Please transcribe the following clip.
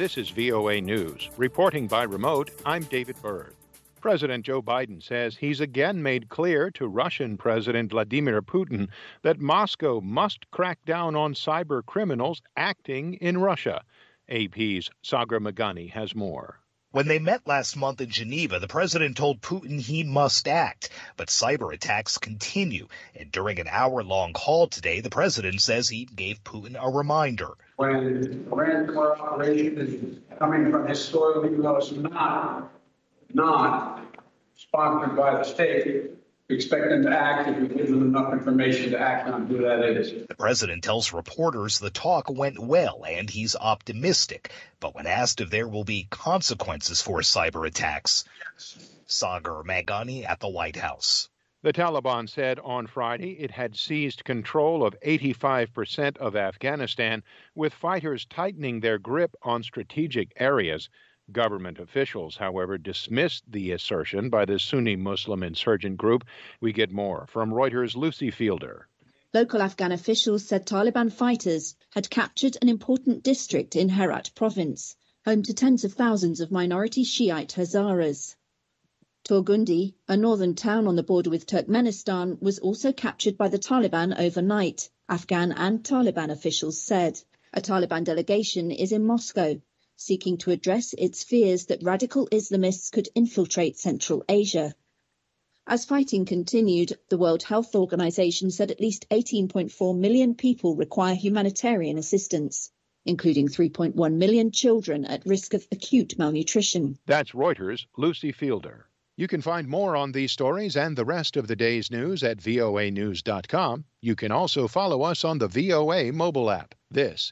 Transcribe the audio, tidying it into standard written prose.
This is VOA News. Reporting by remote, I'm David Byrd. President Joe Biden says he's again made clear to Russian President Vladimir Putin that Moscow must crack down on cyber criminals acting in Russia. AP's Sagar Meghani has more. When they met last month in Geneva, the president told Putin he must act. But cyber attacks continue. And during an hour-long call today, the president says he gave Putin a reminder. When ransomware operation is coming from his soil, even though it's not sponsored by the state, we expect them to act if we give them enough information to act on who that is. The president tells reporters the talk went well and he's optimistic. But when asked if there will be consequences for cyber attacks, Sagar Meghani at the White House. The Taliban said on Friday it had seized control of 85% of Afghanistan, with fighters tightening their grip on strategic areas. Government officials, however, dismissed the assertion by the Sunni Muslim insurgent group. We get more from Reuters' Lucy Fielder. Local Afghan officials said Taliban fighters had captured an important district in Herat province, home to tens of thousands of minority Shiite Hazaras. Torgundi, a northern town on the border with Turkmenistan, was also captured by the Taliban overnight, Afghan and Taliban officials said. A Taliban delegation is in Moscow, seeking to address its fears that radical Islamists could infiltrate Central Asia. As fighting continued, the World Health Organization said at least 18.4 million people require humanitarian assistance, including 3.1 million children at risk of acute malnutrition. That's Reuters' Lucy Fielder. You can find more on these stories and the rest of the day's news at voanews.com. You can also follow us on the VOA mobile app. This